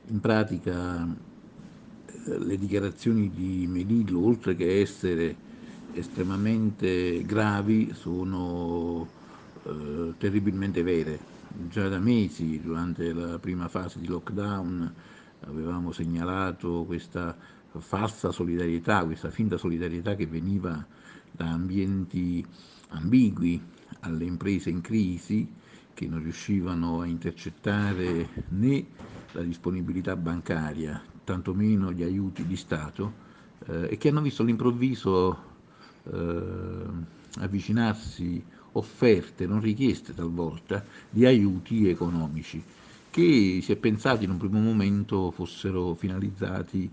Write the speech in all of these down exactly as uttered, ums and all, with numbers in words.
In pratica eh, le dichiarazioni di Melillo, oltre che essere estremamente gravi, sono eh, terribilmente vere. Già da mesi, durante la prima fase di lockdown, avevamo segnalato questa falsa solidarietà, questa finta solidarietà che veniva da ambienti ambigui alle imprese in crisi che non riuscivano a intercettare né la disponibilità bancaria, tantomeno gli aiuti di Stato, eh, e che hanno visto all'improvviso eh, avvicinarsi offerte, non richieste talvolta, di aiuti economici che si è pensato in un primo momento fossero finalizzati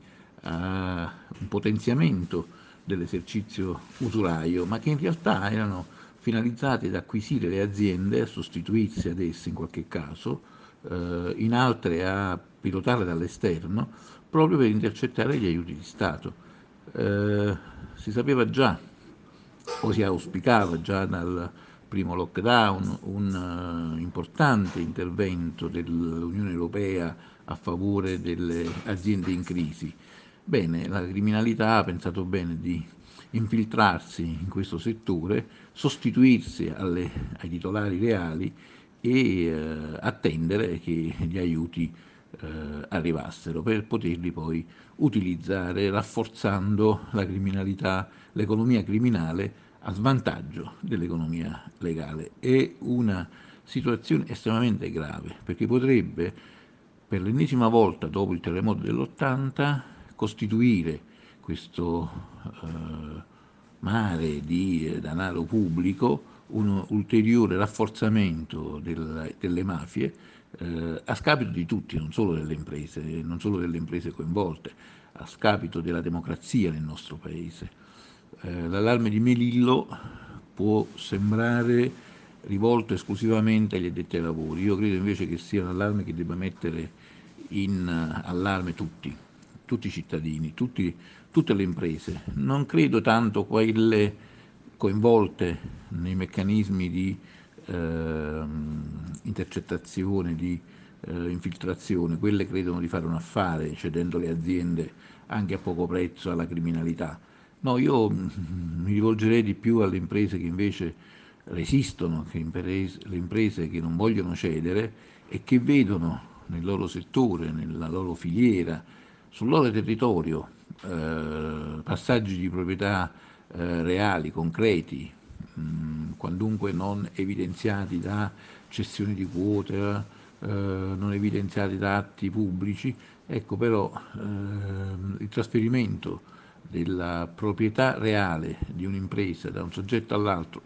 a un potenziamento dell'esercizio usuraio, ma che in realtà erano finalizzati ad acquisire le aziende, a sostituirsi ad esse in qualche caso, eh, in altre a pilotarle dall'esterno, proprio per intercettare gli aiuti di Stato. Eh, si sapeva già, o si auspicava già dal primo lockdown, un uh, importante intervento dell'Unione Europea a favore delle aziende in crisi. Bene, la criminalità ha pensato bene di infiltrarsi in questo settore, sostituirsi alle, ai titolari reali e eh, attendere che gli aiuti eh, arrivassero per poterli poi utilizzare rafforzando la criminalità, l'economia criminale a svantaggio dell'economia legale. È una situazione estremamente grave perché potrebbe per l'ennesima volta dopo il terremoto dell'ottanta costituire questo eh, mare di eh, denaro pubblico un ulteriore rafforzamento del, delle mafie eh, a scapito di tutti, non solo delle imprese, non solo delle imprese coinvolte, a scapito della democrazia nel nostro paese. Eh, l'allarme di Melillo può sembrare rivolto esclusivamente agli addetti ai lavori. Io credo invece che sia un allarme che debba mettere in allarme tutti, tutti i cittadini, tutti, tutte le imprese. Non credo tanto quelle coinvolte nei meccanismi di eh, intercettazione, di eh, infiltrazione, quelle credono di fare un affare cedendo le aziende anche a poco prezzo alla criminalità. No, io mm, mi rivolgerei di più alle imprese che invece resistono, che imprese, le imprese che non vogliono cedere e che vedono nel loro settore, nella loro filiera, sul loro territorio eh, passaggi di proprietà eh, reali, concreti, mh, quandunque non evidenziati da cessioni di quote, eh, non evidenziati da atti pubblici. Ecco però ehm, il trasferimento della proprietà reale di un'impresa da un soggetto all'altro,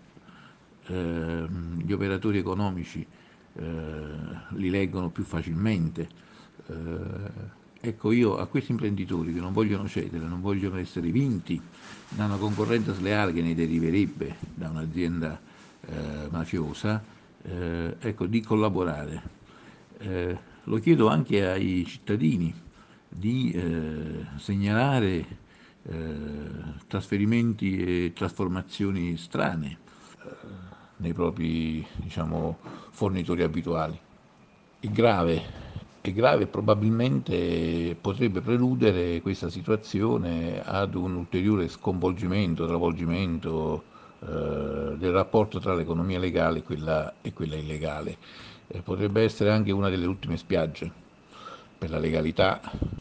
ehm, gli operatori economici eh, li leggono più facilmente. Eh, ecco, io a questi imprenditori che non vogliono cedere, non vogliono essere vinti da una concorrenza sleale che ne deriverebbe da un'azienda eh, mafiosa, eh, ecco, di collaborare. Eh, lo chiedo anche ai cittadini di eh, segnalare eh, trasferimenti e trasformazioni strane nei propri, diciamo, fornitori abituali. È grave, è grave e probabilmente potrebbe preludere questa situazione ad un ulteriore sconvolgimento, travolgimento eh, del rapporto tra l'economia legale e quella, e quella illegale. Eh, potrebbe essere anche una delle ultime spiagge per la legalità